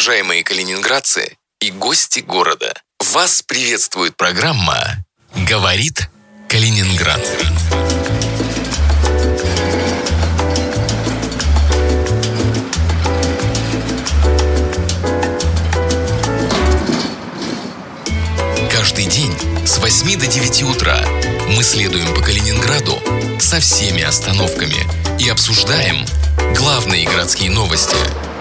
Уважаемые калининградцы и гости города, вас приветствует программа «Говорит Калининград». Каждый день с 8 до 9 утра мы следуем по Калининграду со всеми остановками и обсуждаем главные городские новости.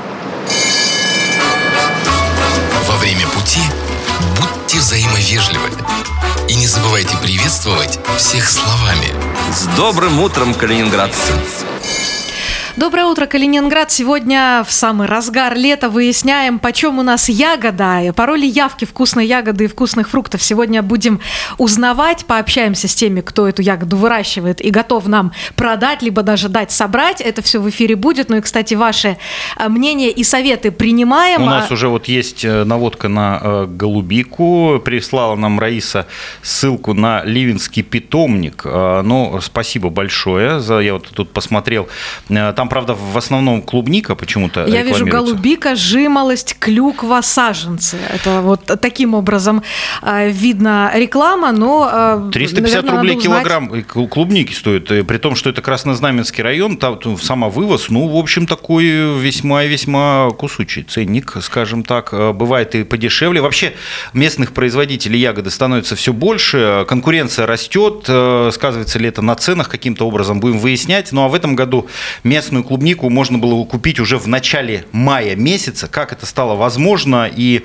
Во время пути будьте взаимовежливы и не забывайте приветствовать всех словами. С добрым утром, калининградцы! Доброе утро, Калининград. Сегодня в самый разгар лета выясняем, почем у нас ягода, пароли явки вкусной ягоды и вкусных фруктов. Сегодня будем узнавать, пообщаемся с теми, кто эту ягоду выращивает и готов нам продать, либо даже дать собрать. Это все в эфире будет. Ну и, кстати, ваши мнения и советы принимаем. У нас уже вот есть наводка на голубику. Прислала нам Раиса ссылку на Ливенский питомник. Ну, спасибо большое. Я вот тут посмотрел. Там, правда, в основном клубника почему-то рекламируется. Я вижу голубика, жимолость, клюква, саженцы. Это вот таким образом видно реклама, но 350 рублей килограмм клубники стоит, при том, что это Краснознаменский район, там самовывоз, ну, в общем, такой весьма кусучий ценник, скажем так. Бывает и подешевле. Вообще местных производителей ягоды становится все больше, конкуренция растет, сказывается ли это на ценах каким-то образом, будем выяснять. Ну, а в этом году местную клубнику можно было купить уже в начале мая месяца. Как это стало возможно? И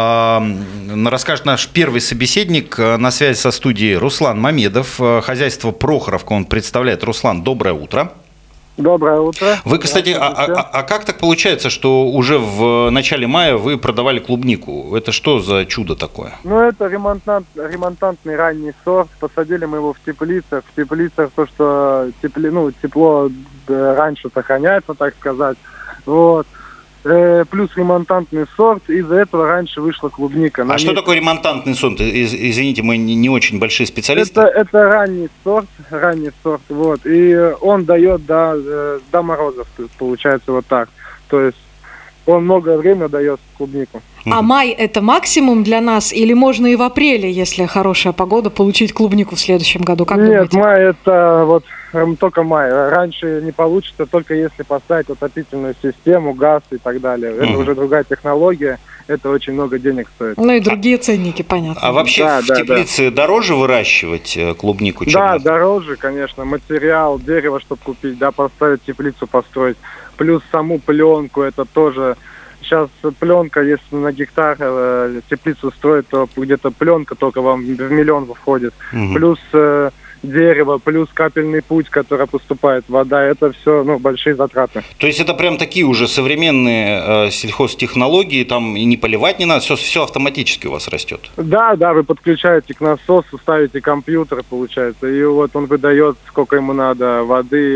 расскажет наш первый собеседник. На связи со студией Руслан Мамедов, хозяйство Прохоровка он представляет. Руслан, доброе утро. Доброе утро. Вы, кстати, а как так получается, что уже в начале мая вы продавали клубнику? Это что за чудо такое? Ну, это ремонтантный ранний сорт. Посадили мы его в теплицах. В теплицах то, что тепло раньше сохраняется, так сказать. Вот. Плюс ремонтантный сорт, из-за этого раньше вышла клубника. Что такое ремонтантный сорт? Извините, мы не очень большие специалисты. Это ранний сорт, вот, и он дает до морозов, получается вот так. То есть он многое время дает клубнику. А май – это максимум для нас, или можно и в апреле, если хорошая погода, получить клубнику в следующем году? Как Нет, думаете? май – это вот только май. Раньше не получится, только если поставить отопительную систему, газ и так далее. Это уже другая технология, это очень много денег стоит. Ну и другие ценники, понятно. А вообще в теплице дороже выращивать клубнику? Да, дороже, конечно. Материал, дерево, чтобы купить, поставить теплицу, построить. Плюс саму пленку, это тоже... Сейчас пленка, если на гектар теплицу строить, то где-то пленка только вам в миллион входит. Плюс дерево, плюс капельный путь, который поступает вода, это все большие затраты. То есть это прям такие уже современные сельхозтехнологии, там и не поливать не надо, все автоматически у вас растет? Да, вы подключаете к насосу, ставите компьютер, получается, и вот он выдает, сколько ему надо воды,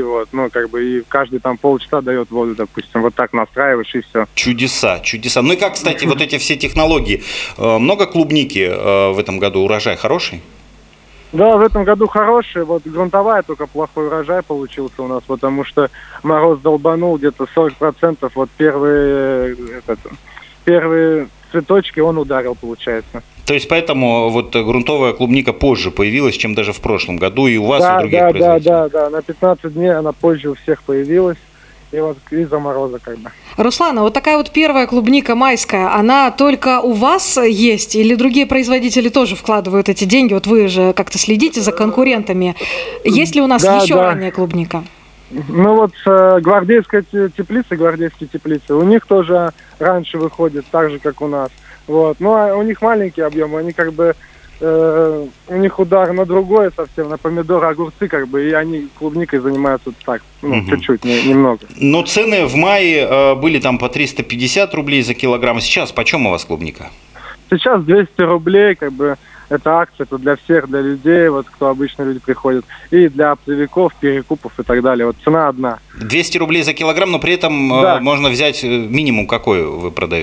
и каждый там полчаса дает воду, допустим, вот так настраиваешь и все. Чудеса. Ну и как, кстати, вот эти все технологии, много клубники в этом году, урожай хороший? Да, в этом году хороший, вот грунтовая только плохой урожай получился у нас, потому что мороз долбанул где-то 40%, вот первые цветочки он ударил, получается. То есть поэтому вот грунтовая клубника позже появилась, чем даже в прошлом году, и у вас, и у других производителей? Да, на 15 дней она позже у всех появилась. И вот из-за мороза Руслан, вот такая вот первая клубника майская, она только у вас есть или другие производители тоже вкладывают эти деньги? Вот вы же как-то следите за конкурентами. Есть ли у нас еще ранняя клубника? Ну вот гвардейские теплицы, у них тоже раньше выходит, так же, как у нас. Вот. Ну, а у них маленькие объемы, они у них удар на другое совсем, на помидоры, огурцы, и они клубникой занимаются так, чуть-чуть, немного. Но цены в мае были там по 350 рублей за килограмм. Сейчас почем у вас клубника? Сейчас 200 рублей, это акция, это для всех, для людей, вот кто обычно люди приходят, и для оптовиков, перекупов и так далее. Вот цена одна. 200 рублей за килограмм, но при этом можно взять минимум какой вы продаете?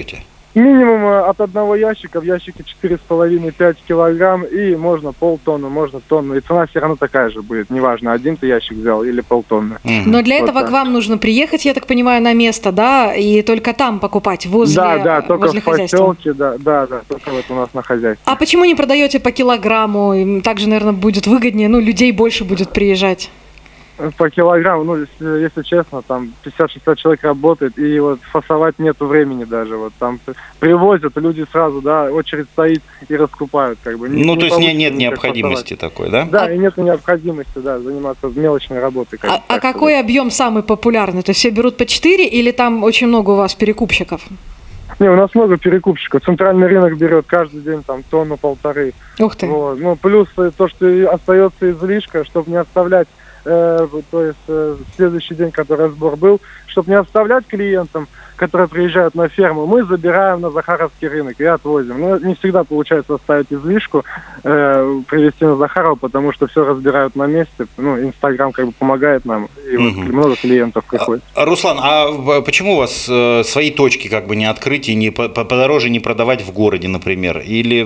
Минимум от одного ящика, в ящике 4,5-5 килограмм, и можно полтонны, можно тонну. И цена все равно такая же будет, неважно, один ты ящик взял или полтонны. Но для этого к вам нужно приехать, я так понимаю, на место, да, и только там покупать, возле хозяйства. Да, только в поселке, да, только вот у нас на хозяйстве. А почему не продаете по килограмму? Им также, наверное, будет выгоднее, людей больше будет приезжать. По килограмму, если честно, там 50-60 человек работает, и вот фасовать нету времени даже. Вот там привозят, люди сразу, да, очередь стоит и раскупают, как бы. То есть нет необходимости такой, да? Да, и нет необходимости, да, заниматься мелочной работой. А какой объем самый популярный? То есть все берут по 4 или там очень много у вас перекупщиков? Не, у нас много перекупщиков. Центральный рынок берет каждый день там тонну-полторы. Ух ты. Вот. Плюс то, что остается излишка, чтобы не оставлять, то есть следующий день, который сбор был, чтобы не оставлять клиентам, которые приезжают на ферму, мы забираем на Захаровский рынок и отвозим. Но не всегда получается оставить излишку, привезти на Захарова, потому что все разбирают на месте. Инстаграм как бы помогает нам, и вот много клиентов приходит. Руслан, а почему у вас свои точки как бы не открыть и не подороже не продавать в городе, например? Или,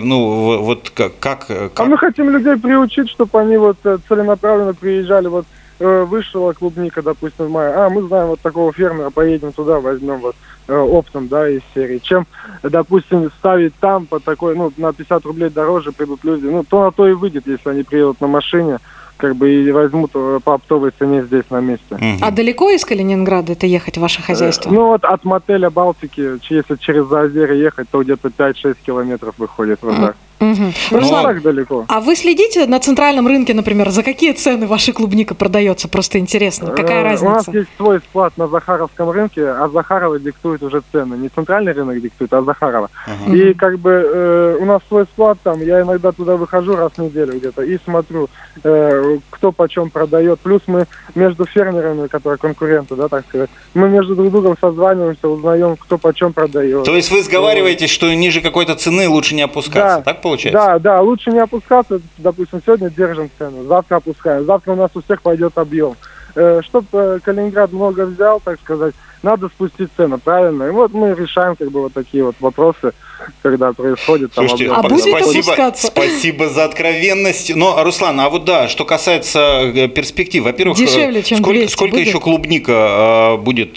как? А мы хотим людей приучить, чтобы они вот целенаправленно приезжали, вот вышла клубника, допустим, в мае. Мы знаем вот такого фермера, поедем туда, возьмем вот оптом, да, из серии. Чем, допустим, ставить там по такой, на 50 рублей дороже придут люди. То на то и выйдет, если они приедут на машине, как бы и возьмут по оптовой цене здесь на месте. А далеко из Калининграда это ехать, ваше хозяйство? От мотеля Балтики, если через Заозерье ехать, то где-то 5-6 километров выходит в Азар. Руслан, так далеко. А вы следите на центральном рынке, например, за какие цены ваша клубника продается? Просто интересно, какая разница? У нас есть свой склад на Захаровском рынке, а Захарова диктует уже цены. Не центральный рынок диктует, а Захарова. И как бы у нас свой склад там, я иногда туда выхожу раз в неделю где-то и смотрю, кто почем продает. Плюс мы между фермерами, которые конкуренты, да, так сказать, мы между друг другом созваниваемся, узнаем, кто почем продает. То есть вы сговариваетесь, что ниже какой-то цены лучше не опускаться, да. Так получается? Да, лучше не опускаться. Допустим, сегодня держим цену, завтра опускаем. Завтра у нас у всех пойдет объем. Чтобы Калининград много взял, так сказать, надо спустить цену, правильно? И вот мы решаем как бы вот такие вот вопросы, когда происходит там Слушайте, объем. Спасибо за откровенность. Но, Руслан, что касается перспектив, во-первых, дешевле, чем сколько еще клубника будет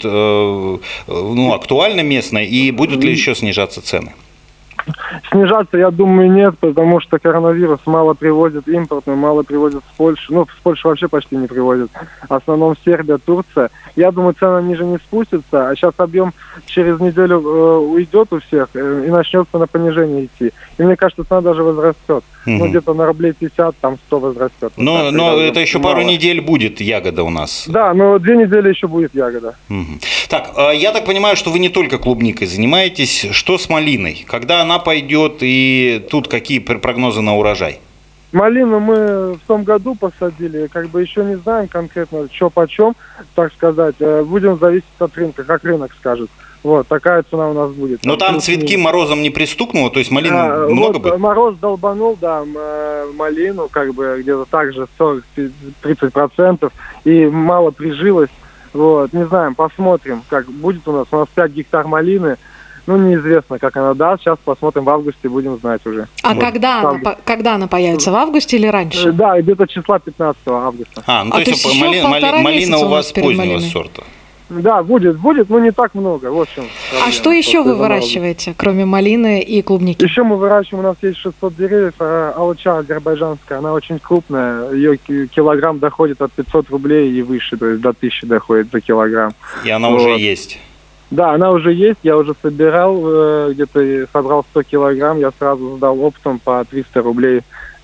актуальна местная, и будут ли еще снижаться цены? Снижаться, я думаю, нет, потому что коронавирус мало привозит импортный, мало привозит с Польши. С Польши вообще почти не привозит. В основном Сербия, Турция. Я думаю, цена ниже не спустится, а сейчас объем через неделю уйдет у всех и начнется на понижение идти. И мне кажется, цена даже возрастет. Где-то на рублей 50, там 100 возрастет. Но это еще пару недель будет ягода у нас. Да, 2 недели еще будет ягода. Так, я так понимаю, что вы не только клубникой занимаетесь. Что с малиной? Когда она пойдет и тут какие прогнозы на урожай? Малину мы в том году посадили, как бы еще не знаем конкретно, что почем, так сказать. Будем зависеть от рынка, как рынок скажет. Вот, такая цена у нас будет. Но там цветки морозом не пристукнуло, то есть малины много будет? Мороз долбанул, да, малину, как бы где-то так же 40-30%, и мало прижилось. Вот, не знаем, посмотрим, как будет у нас. У нас 5 гектар малины. Неизвестно, как она даст. Сейчас посмотрим в августе, будем знать уже. А когда она появится? В августе или раньше? Да, где-то числа 15 августа. То есть малина у вас позднего сорта? Да, будет, но не так много. В общем. А что еще вы выращиваете, кроме малины и клубники? Еще мы выращиваем, у нас есть 600 деревьев, алыча азербайджанская, она очень крупная, ее килограмм доходит от 500 рублей и выше, то есть до 1000 доходит за килограмм. И она уже есть? Да, она уже есть, я уже собирал, где-то собрал 100 килограмм, я сразу сдал оптом по 300 рублей.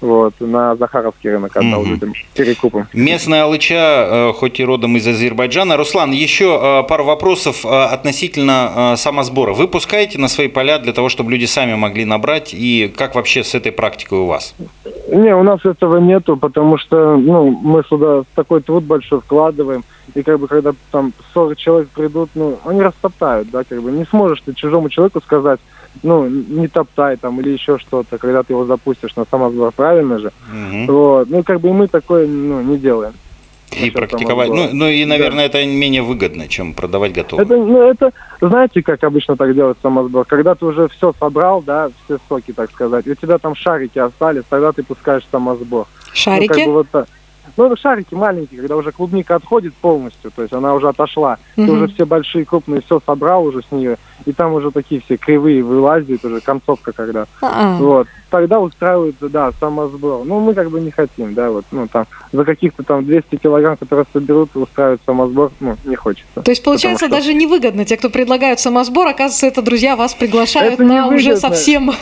На Захаровский рынок отдал людям перекупом. Местная алыча, хоть и родом из Азербайджана. Руслан, еще пару вопросов относительно самосбора. Вы пускаете на свои поля для того, чтобы люди сами могли набрать? И как вообще с этой практикой у вас? Не, у нас этого нету, потому что мы сюда такой труд большой вкладываем. И как бы когда там 40 человек придут, они растоптают, да, как бы не сможешь ты чужому человеку сказать, не топтай там или еще что-то, когда ты его запустишь на самосбор, правильно же? И мы такое, не делаем. И практиковать. Ну и, наверное, это менее выгодно, чем продавать готовые. Это, знаете, как обычно так делает самосбор? Когда ты уже все собрал, да, все соки, так сказать, и у тебя там шарики остались, тогда ты пускаешь самосбор. Шарики? Шарики маленькие, когда уже клубника отходит полностью, то есть она уже отошла, ты уже все большие, крупные, все собрал уже с нее, и там уже такие все кривые вылазят, уже концовка когда. Вот. Тогда устраивают, да, самосбор. Мы как бы не хотим, да, там за каких-то там 200 килограмм, которые соберут, устраивать самосбор, не хочется. То есть, получается, даже невыгодно. Те, кто предлагают самосбор, оказывается, это друзья вас приглашают на уже совсем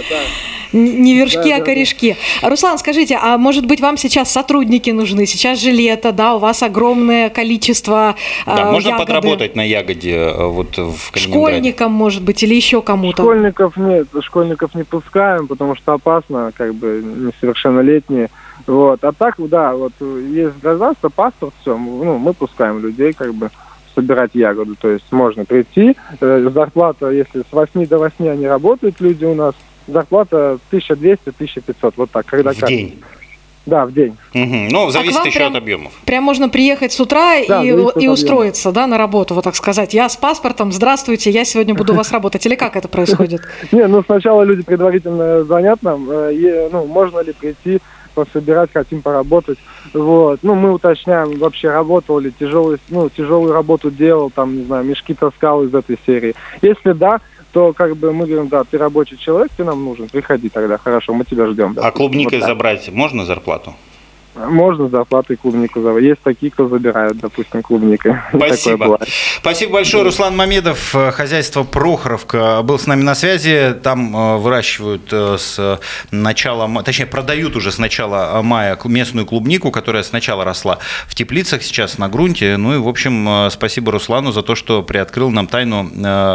не вершки, а корешки. Руслан, скажите, а может быть, вам сейчас сотрудники нужны? Сейчас же лето, да, у вас огромное количество можно ягоды. Подработать на ягоде вот в Калининграде? Школьникам, может быть, или еще кому-то? Школьников нет, школьников не пускаем, потому что опасно, как бы несовершеннолетние. Вот. А так, да, вот есть гражданство, паспорт, все, мы пускаем людей, как бы, собирать ягоду. То есть можно прийти, зарплата, если с 8 до 8 они работают, люди у нас, зарплата 1200-1500, вот так. Когда в день? Да, в день. Угу. Зависит еще от объемов. Прям можно приехать с утра и устроиться, да, на работу, вот так сказать. Я с паспортом, здравствуйте, я сегодня буду у вас работать. Или как это происходит? Сначала люди предварительно звонят нам, можно ли прийти, пособирать, хотим поработать. Вот. Мы уточняем, вообще работал ли, тяжелую работу делал, там, не знаю, мешки таскал из этой серии. Если да, то как бы мы говорим, да, ты рабочий человек, ты нам нужен, приходи тогда, хорошо, мы тебя ждем. Да. А клубникой забрать можно зарплату? Можно зарплату и клубнику забрать. Есть такие, кто забирают, допустим, клубникой. Спасибо. Спасибо большое. Руслан Мамедов, хозяйство Прохоровка, был с нами на связи. Там выращивают с начала, точнее, продают уже с начала мая местную клубнику, которая сначала росла в теплицах, сейчас на грунте. В общем, спасибо Руслану за то, что приоткрыл нам тайну,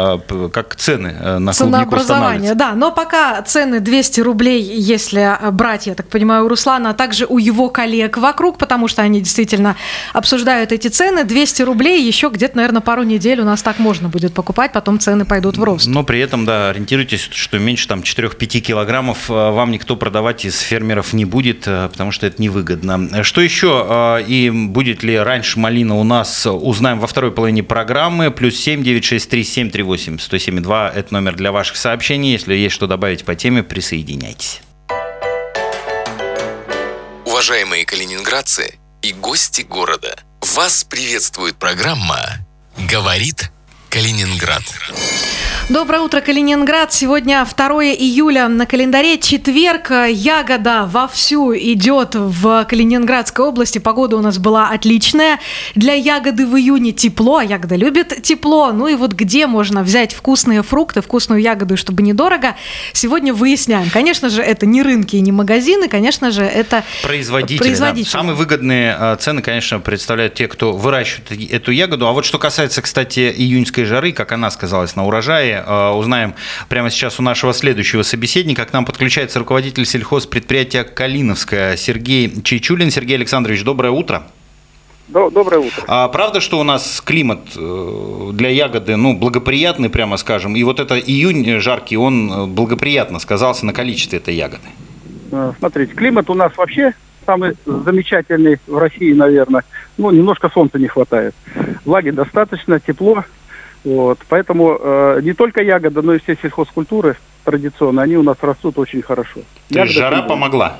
как цены на клубнику устанавливаются. Да, но пока цены 200 рублей, если брать, я так понимаю, у Руслана, а также у его коллег вокруг, потому что они действительно обсуждают эти цены. 200 рублей еще где-то, наверное, пару недель у нас так можно будет покупать, потом цены пойдут в рост. Но при этом, да, ориентируйтесь, что меньше 4-5 килограммов вам никто продавать из фермеров не будет, потому что это невыгодно. Что еще и будет ли раньше малина у нас, узнаем во второй половине программы. +7 963 738 107,2 это номер для ваших сообщений. Если есть что добавить по теме, присоединяйтесь. Уважаемые калининградцы и гости города, вас приветствует программа «Говорит Калининград». Доброе утро, Калининград. Сегодня 2 июля на календаре, четверг. Ягода вовсю идет в Калининградской области. Погода у нас была отличная. Для ягоды в июне тепло, а ягода любит тепло. И вот где можно взять вкусные фрукты, вкусную ягоду, чтобы недорого, сегодня выясняем. Конечно же, это не рынки и не магазины, конечно же, это производители. Да. Самые выгодные цены, конечно, представляют те, кто выращивает эту ягоду. А вот что касается, кстати, июньской жары, как она сказалась на урожае, узнаем прямо сейчас у нашего следующего собеседника. К нам подключается руководитель сельхозпредприятия «Калиновское» Сергей Чайчулин. Сергей Александрович, доброе утро. Доброе утро. А правда, что у нас климат для ягоды, благоприятный, прямо скажем, и вот это июнь жаркий, он благоприятно сказался на количестве этой ягоды? Смотрите, климат у нас вообще самый замечательный в России, наверное. Немножко солнца не хватает. Влаги достаточно, тепло. Вот, поэтому не только ягода, но и все сельхозкультуры традиционно, они у нас растут очень хорошо. То есть жара помогла?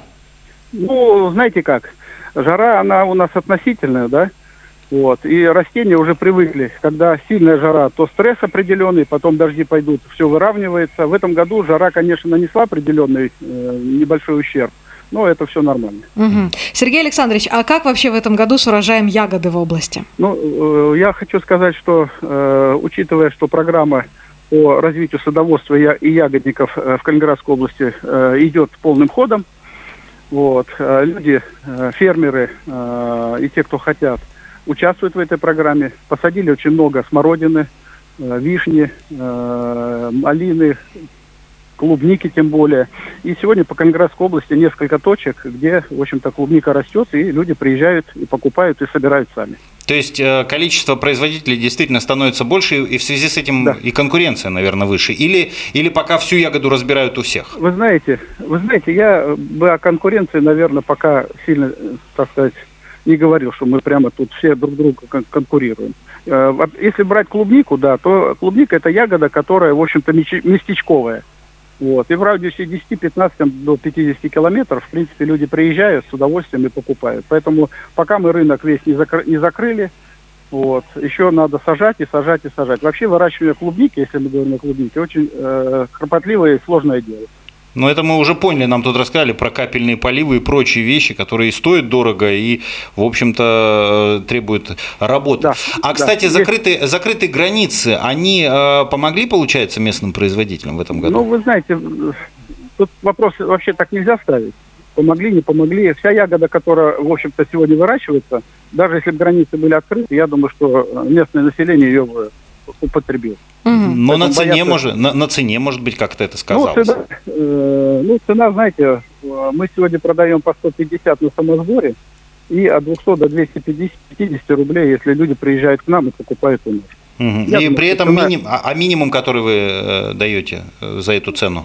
Знаете как, жара, она у нас относительная, да, вот, и растения уже привыкли, когда сильная жара, то стресс определенный, потом дожди пойдут, все выравнивается. В этом году жара, конечно, нанесла определенный небольшой ущерб, но это все нормально. Угу. Сергей Александрович, а как вообще в этом году с урожаем ягоды в области? Я хочу сказать, что учитывая, что программа по развитию садоводства и ягодников в Калининградской области идет полным ходом, вот, люди, фермеры и те, кто хотят, участвуют в этой программе. Посадили очень много смородины, вишни, малины, клубники тем более. И сегодня по Калининградской области несколько точек, где, в общем-то, клубника растет, и люди приезжают и покупают, и собирают сами. То есть количество производителей действительно становится больше, и в связи с этим и конкуренция, наверное, выше? Или пока всю ягоду разбирают у всех? Вы знаете, я бы о конкуренции, наверное, пока сильно, так сказать, не говорил, что мы прямо тут все друг друга конкурируем. Если брать клубнику, да, то клубника – это ягода, которая, в общем-то, местечковая. Вот. И в радиусе 10-15 до 50 километров, в принципе, люди приезжают с удовольствием и покупают. Поэтому пока мы рынок весь не закрыли, вот, еще надо сажать и сажать и сажать. Вообще выращивание клубники, если мы говорим о клубнике, очень кропотливое и сложное дело. Но это мы уже поняли, нам тут рассказали про капельные поливы и прочие вещи, которые стоят дорого и, в общем-то, требуют работы. Да, кстати, да, закрытые границы, они помогли, получается, местным производителям в этом году? Ну, вы знаете, тут вопрос вообще так нельзя ставить. Помогли, не помогли. Вся ягода, которая, в общем-то, сегодня выращивается, даже если бы границы были открыты, я думаю, что местное население ее употребило. Но на цене, может быть, как-то это сказалось. Цена, знаете, мы сегодня продаем по 150 на самосборе и от 200 до 250 рублей, если люди приезжают к нам и покупают у нас. И думаю, при этом минимум, который вы даете за эту цену?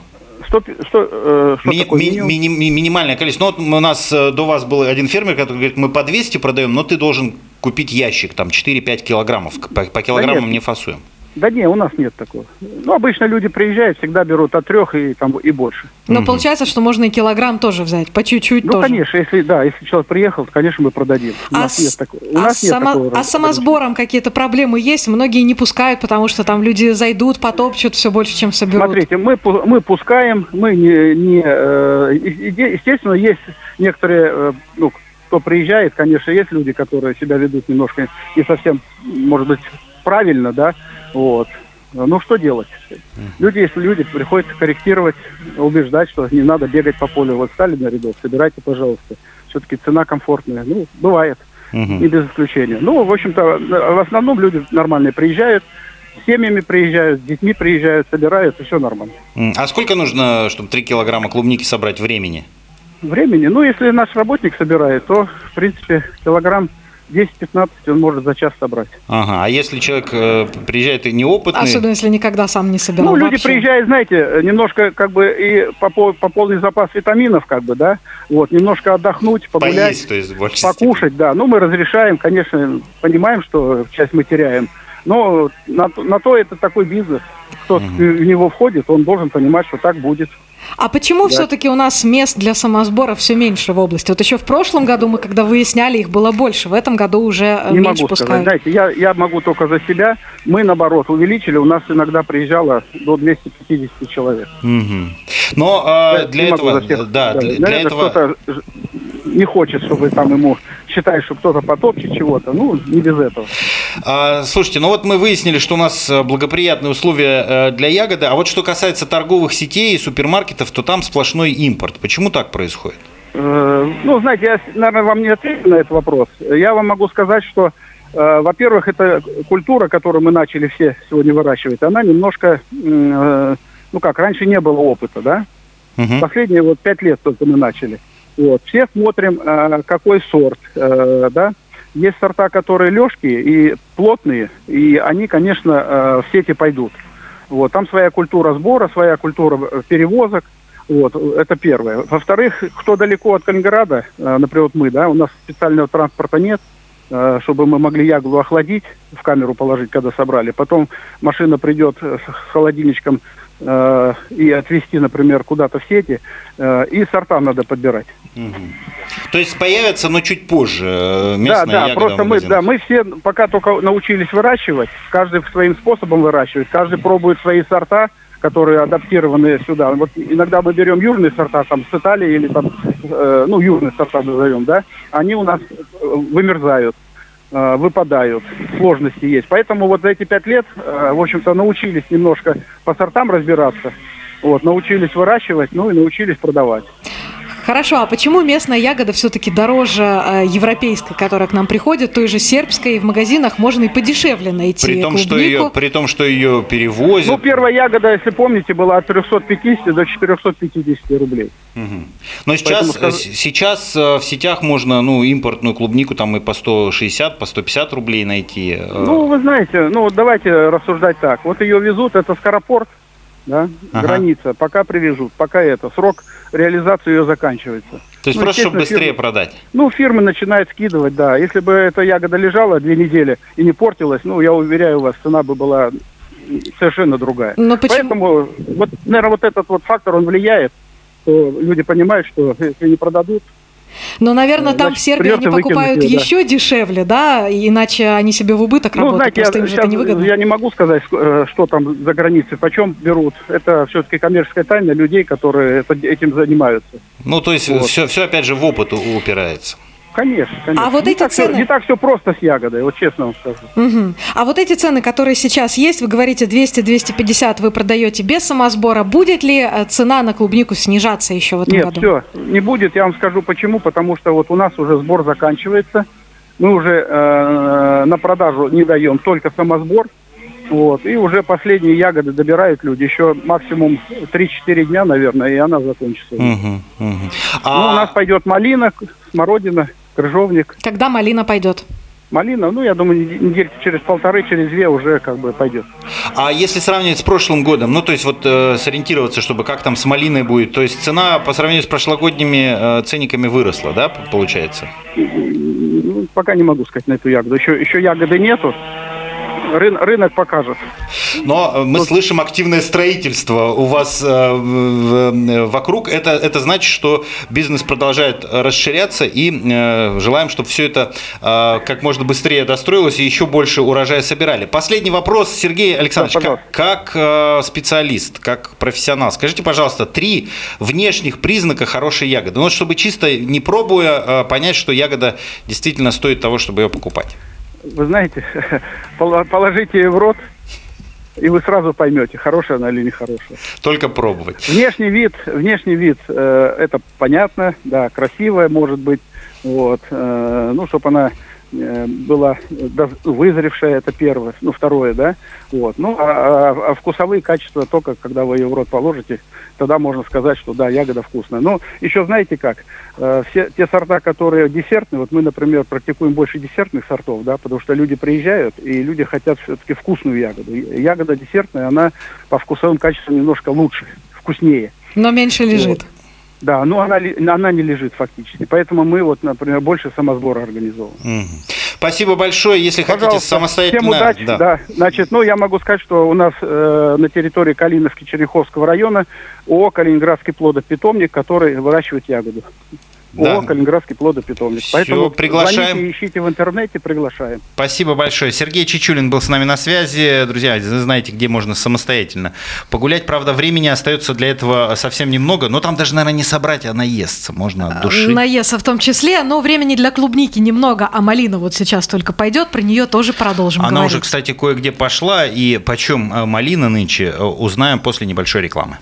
Минимальное количество. Ну, вот у нас до вас был один фермер, который говорит, мы по 200 продаем, но ты должен купить ящик, там 4-5 килограммов, по килограммам не фасуем. Да не, у нас нет такого. Ну, обычно люди приезжают, всегда берут от 3 и больше. Но получается, что можно и килограмм тоже взять, по чуть-чуть тоже. Ну, конечно, если человек приехал, то, конечно, мы продадим. У нас нет такого. А с самосбором какие-то проблемы есть? Многие не пускают, потому что там люди зайдут, потопчут все больше, чем соберут. Смотрите, мы пускаем, мы естественно, есть некоторые, кто приезжает, конечно, есть люди, которые себя ведут немножко не совсем, может быть, правильно, да, вот. Ну, что делать? Если люди приходится корректировать, убеждать, что не надо бегать по полю. Вот стали на рядок, собирайте, пожалуйста. Все-таки цена комфортная. Ну, бывает. Не без исключения. Ну, в общем-то, в основном люди нормальные приезжают, с семьями приезжают, с детьми приезжают, собирают, и все нормально. А сколько нужно, чтобы 3 килограмма клубники собрать времени? Времени? Ну, если наш работник собирает, то, в принципе, килограмм 10-15 он может за час собрать. Ага, а если человек приезжает и неопытный? Особенно, если никогда сам не собирал. Ну, люди приезжают, знаете, немножко как бы и по полный запас витаминов, как бы, да, вот, немножко отдохнуть, погулять, поесть, то есть, покушать, да. Ну, мы разрешаем, конечно, понимаем, что часть мы теряем, но на то это такой бизнес. Кто в него входит, он должен понимать, что так будет. А почему все-таки у нас мест для самосбора все меньше в области? Вот еще в прошлом году мы, когда выясняли, их было больше. В этом году уже не меньше могу пускают. Сказать. Знаете, я могу только за себя. Мы, наоборот, увеличили. У нас иногда приезжало до 250 человек. Но для этого... Для этого... Кто-то не хочет, чтобы там ему считать, что кто-то потопчет чего-то. Ну, не без этого. Слушайте, ну вот мы выяснили, что у нас благоприятные условия для ягоды. А вот что касается торговых сетей и супермаркетов, то там сплошной импорт. Почему так происходит? Ну, знаете, я, наверное, вам не отвечу на этот вопрос. Я вам могу сказать, что, во-первых, эта культура, которую мы начали все сегодня выращивать, она немножко, раньше не было опыта, да? Последние 5 лет только мы начали. Вот. Все смотрим, какой сорт, да? Есть сорта, которые лёжкие и плотные, и они, конечно, в сети пойдут. Вот. Там своя культура сбора, своя культура перевозок. Вот. Это первое. Во-вторых, кто далеко от Калининграда, например, мы, да, у нас специального транспорта нет, чтобы мы могли ягоду охладить, в камеру положить, когда собрали. Потом машина придет с холодильничком и отвезти, например, куда-то в сети, и сорта надо подбирать. То есть появятся, но чуть позже местная ягода. Просто мы все пока только научились выращивать, каждый своим способом выращивает, каждый пробует свои сорта, которые адаптированы сюда. Вот иногда мы берем южные сорта, там, с Италии, или там, южные сорта назовем, да, они у нас вымерзают, выпадают, сложности есть. Поэтому вот за эти 5 лет, в общем-то, научились немножко по сортам разбираться, вот, научились выращивать, и научились продавать. Хорошо, а почему местная ягода все-таки дороже европейской, которая к нам приходит, той же сербской, и в магазинах можно и подешевле найти клубнику? При том, что ее перевозят. Ну, первая ягода, если помните, была от 350 до 450 рублей. Но сейчас в сетях можно, импортную клубнику там и по 160, по 150 рублей найти. Ну, вы знаете, давайте рассуждать так. Вот ее везут, это Скоропорт, да, граница, пока привезут, пока срок реализации ее заканчивается. То есть просто, чтобы быстрее продать? Фирмы начинают скидывать, да. Если бы эта ягода лежала 2 недели и не портилась, я уверяю вас, цена бы была совершенно другая. Но почему? Поэтому, наверное, этот фактор, он влияет, что люди понимают, что если не продадут. Но, наверное, там в Сербии они покупают еще дешевле, да? Иначе они себе в убыток работают, просто им же это невыгодно. Я не могу сказать, что там за границей, почем берут. Это все-таки коммерческая тайна людей, которые этим занимаются. То есть все опять же в опыт упирается. Конечно. А вот эти цены... Не так все просто с ягодой, честно вам скажу. Угу. А вот эти цены, которые сейчас есть, вы говорите 200-250 вы продаете без самосбора. Будет ли цена на клубнику снижаться еще в этом году? Нет, все, не будет. Я вам скажу почему. Потому что у нас уже сбор заканчивается. Мы уже на продажу не даем, только самосбор. И уже последние ягоды добирают люди. Еще максимум 3-4 дня, наверное, и она закончится. У нас пойдет малина, смородина, крыжовник. Когда малина пойдет? Малина, я думаю, недельки через 1,5, через 2 уже пойдет. А если сравнивать с прошлым годом, то есть сориентироваться, чтобы как там с малиной будет, то есть цена по сравнению с прошлогодними ценниками выросла, да, получается? Пока не могу сказать на эту ягоду. Еще ягоды нету. Рынок покажет. Но мы слышим активное строительство у вас вокруг. Это значит, что бизнес продолжает расширяться, и желаем, чтобы все это как можно быстрее достроилось и еще больше урожая собирали. Последний вопрос, Сергей Александрович, как специалист, как профессионал, скажите, пожалуйста, 3 внешних признака хорошей ягоды. Чтобы чисто не пробуя понять, что ягода действительно стоит того, чтобы ее покупать. Вы знаете, положите ее в рот, и вы сразу поймете, хорошая она или нехорошая. Только пробовать. Внешний вид, это понятно, да, красивая может быть, чтобы она была вызревшая, это первое, второе, да, а вкусовые качества только когда вы ее в рот положите, тогда можно сказать, что да, ягода вкусная. Еще знаете как, все те сорта, которые десертные, мы, например, практикуем больше десертных сортов, да, потому что люди приезжают, и люди хотят все-таки вкусную ягоду. Ягода десертная, она по вкусовым качествам немножко лучше, вкуснее. Но меньше лежит. Да, она не лежит фактически. Поэтому мы, например, больше самосбора организовываем. Спасибо большое. Если хотите самостоятельно... Всем удачи. Да. Значит, я могу сказать, что у нас на территории Калиновки-Черняховского района ООО «Калининградский плодопитомник», который выращивает ягоду. ООО «Калининградский плодопитомник». Поэтому приглашаем. Звоните, ищите в интернете, приглашаем. Спасибо большое. Сергей Чичулин был с нами на связи. Друзья, вы знаете, где можно самостоятельно погулять. Правда, времени остается для этого совсем немного, но там даже, наверное, не собрать, а наесться можно от души. Наесться в том числе, но времени для клубники немного, а малина сейчас только пойдет, про нее тоже продолжим говорить. Она уже, кстати, кое-где пошла, и почем малина нынче, узнаем после небольшой рекламы.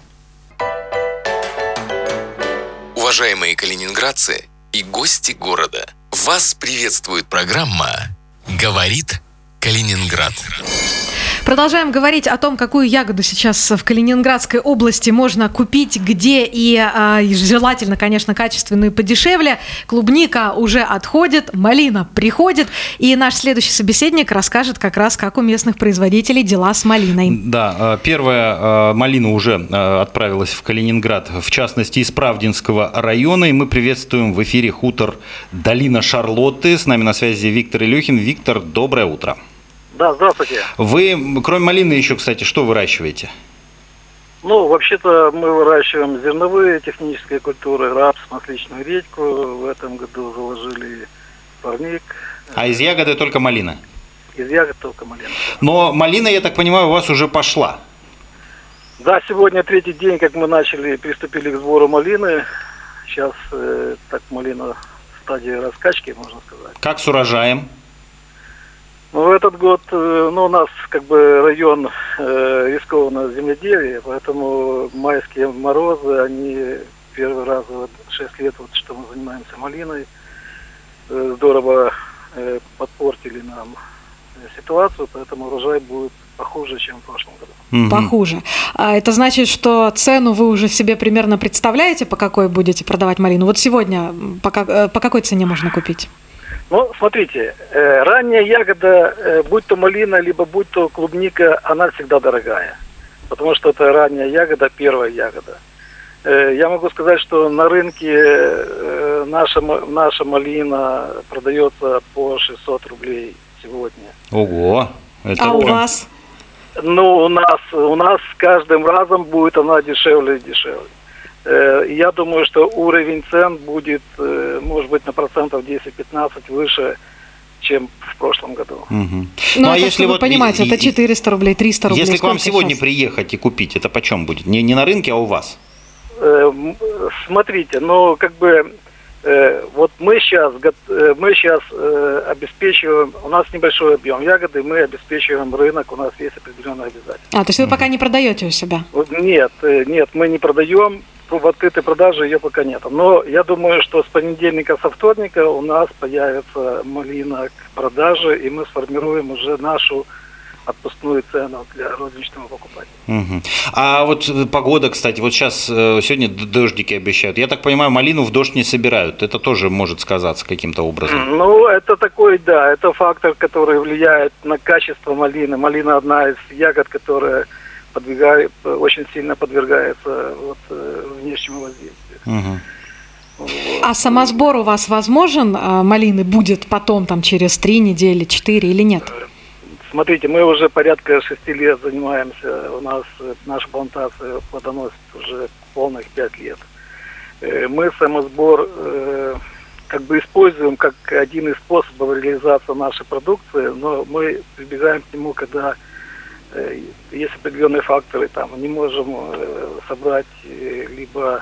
Уважаемые калининградцы и гости города, вас приветствует программа «Говорит Калининград». Продолжаем говорить о том, какую ягоду сейчас в Калининградской области можно купить, где, и желательно, конечно, качественную и подешевле. Клубника уже отходит, малина приходит, и наш следующий собеседник расскажет как раз, как у местных производителей дела с малиной. Да, первая малина уже отправилась в Калининград, в частности, из Правдинского района, и мы приветствуем в эфире хутор «Долина Шарлотты». С нами на связи Виктор Илюхин. Виктор, доброе утро. Да, здравствуйте. Вы, кроме малины, еще, кстати, что выращиваете? Вообще-то мы выращиваем зерновые технические культуры, рапс, масличную редьку. В этом году заложили парник. А из ягоды только малина? Из ягод только малина. Но малина, я так понимаю, у вас уже пошла? Да, сегодня 3-й день, как мы приступили к сбору малины. Сейчас малина в стадии раскачки, можно сказать. Как с урожаем? Этот год, у нас район рискованного земледелия, поэтому майские морозы, они первый раз за 6 лет, что мы занимаемся малиной, здорово подпортили нам ситуацию, поэтому урожай будет похуже, чем в прошлом году. Похуже. А это значит, что цену вы уже себе примерно представляете, по какой будете продавать малину? Сегодня по какой цене можно купить? Смотрите, ранняя ягода, будь то малина, либо будь то клубника, она всегда дорогая. Потому что это ранняя ягода, первая ягода. Я могу сказать, что на рынке наша малина продается по 600 рублей сегодня. Ого! Это у вас? Ну, у нас с каждым разом будет она дешевле и дешевле. Я думаю, что уровень цен будет, может быть, на процентов 10-15 выше, чем в прошлом году. Угу. Ну, а если вы понимаете, это 400 рублей, 300 рублей. Если к вам сегодня сейчас приехать и купить, это почем будет? Не на рынке, а у вас? Смотрите, ну, как бы, вот мы сейчас обеспечиваем, у нас небольшой объем ягоды, мы обеспечиваем рынок, у нас есть определенные обязательства. То есть вы пока не продаете у себя? Нет, мы не продаем, в открытой продаже ее пока нет. Но я думаю, что с понедельника, со вторника у нас появится малина к продаже, и мы сформируем уже нашу отпускную цену для розничного покупателя. Угу. А вот погода, кстати, вот сейчас, сегодня дождики обещают. Я так понимаю, малину в дождь не собирают. Это тоже может сказаться каким-то образом. Ну, это такой, да, это фактор, который влияет на качество малины. Малина одна из ягод, которая очень сильно подвергается внешнему воздействию. Угу. Вот. А самосбор у вас возможен малины будет потом, там, через 3 недели, 4 или нет? Смотрите, мы уже порядка 6 лет занимаемся, у нас наша плантация плодоносит уже полных 5 лет. Мы самосбор как бы используем как один из способов реализации нашей продукции, но мы прибегаем к нему, когда есть определенные факторы, там, не можем собрать либо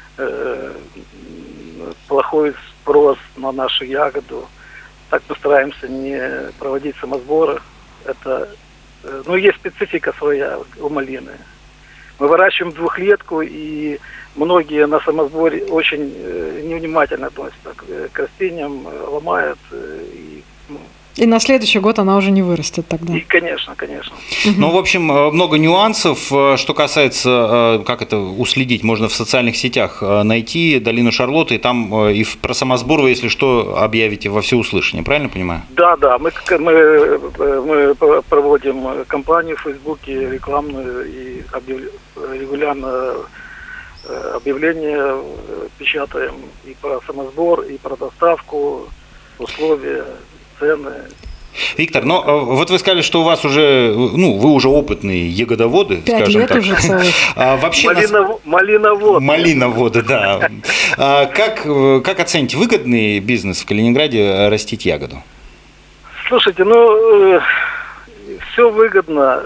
плохой спрос на нашу ягоду, так постараемся не проводить самосборы. Это, есть специфика своя у малины. Мы выращиваем двухлетку, и многие на самосборе очень невнимательно относятся к растениям, ломают. И на следующий год она уже не вырастет тогда. И, конечно. Ну, в общем, много нюансов. Что касается, как это уследить, можно в социальных сетях найти Долину Шарлотты, и там и про самосбор вы, если что, объявите во всеуслышание, правильно понимаю? Да, мы проводим кампанию в Фейсбуке рекламную и регулярно объявления печатаем и про самосбор, и про доставку, условия, цены. Виктор, вот вы сказали, что у вас уже, вы уже опытные ягодоводы, 5 скажем лет так. уже целых. Вообще Малиноводы. Малиноводы, да. Как оцените, выгодный бизнес в Калининграде растить ягоду? Слушайте, все выгодно,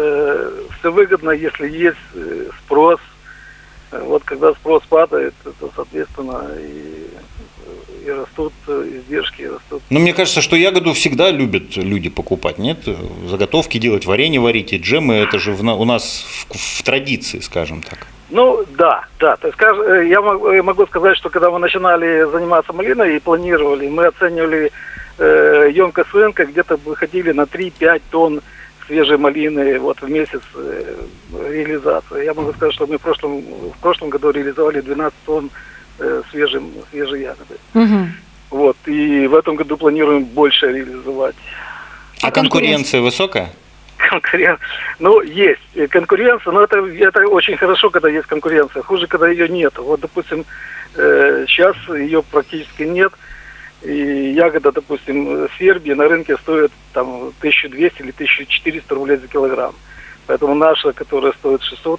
если есть спрос. Вот когда спрос падает, то, соответственно, и растут издержки, растут. Но мне кажется, что ягоду всегда любят люди покупать, нет? Заготовки делать, варенье варить и джемы, это же у нас в традиции, скажем так. Да. То есть, я могу сказать, что когда мы начинали заниматься малиной и планировали, мы оценивали емкость рынка, где-то выходили на 3-5 тонн свежей малины в месяц реализации. Я могу сказать, что мы в прошлом году реализовали 12 тонн свежей ягоды. Угу. И в этом году планируем больше реализовать. А конкуренция высокая? Есть конкуренция, но это очень хорошо, когда есть конкуренция. Хуже, когда ее нет. Допустим, сейчас ее практически нет. И ягода, допустим, Сербии на рынке стоит 1200 или 1400 рублей за килограмм. Поэтому наша, которая стоит 600,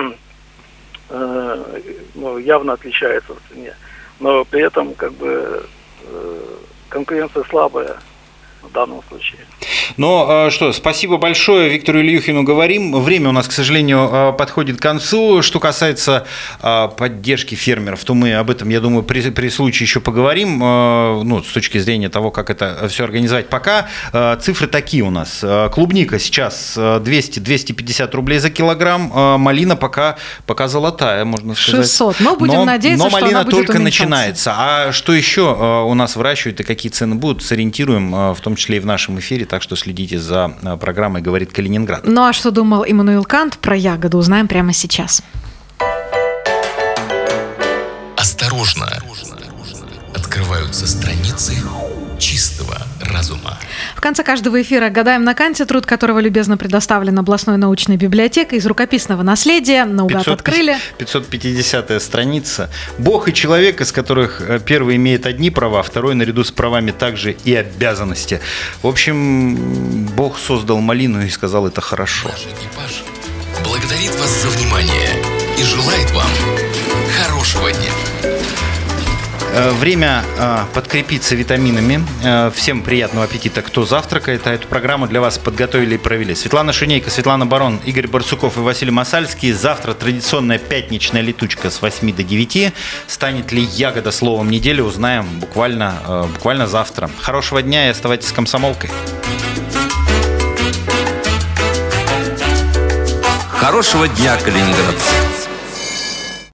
явно отличается в цене. Но при этом конкуренция слабая в данном случае. Спасибо большое Виктору Ильюхину говорим. Время у нас, к сожалению, подходит к концу. Что касается поддержки фермеров, то мы об этом, я думаю, при случае еще поговорим, с точки зрения того, как это все организовать. Пока цифры такие у нас. Клубника сейчас 200-250 рублей за килограмм, малина пока золотая, можно сказать. 600, но будем надеяться, что она будет малина только уменьшаться. начинается. А что еще у нас выращивают и какие цены будут, сориентируем, в том числе и в нашем эфире, так что следите за программой «Говорит Калининград». Ну а что думал Иммануил Кант про ягоду, узнаем прямо сейчас. Осторожно! Открываются страницы чистого разума. В конце каждого эфира гадаем на канте, труд которого любезно предоставлен областной научной библиотекой из рукописного наследия. Наугад открыли. 550-я страница. Бог и человек, из которых первый имеет одни права, второй наряду с правами также и обязанности. В общем, Бог создал малину и сказал, это хорошо. Наш экипаж благодарит вас за внимание и желает вам хорошего дня. Время подкрепиться витаминами. Всем приятного аппетита, кто завтракает. А эту программу для вас подготовили и провели Светлана Шинейко, Светлана Барон, Игорь Барсуков и Василий Масальский. Завтра традиционная пятничная летучка с 8 до 9. Станет ли ягода словом недели, узнаем буквально завтра. Хорошего дня и оставайтесь с «Комсомолкой». Хорошего дня, калининградцы!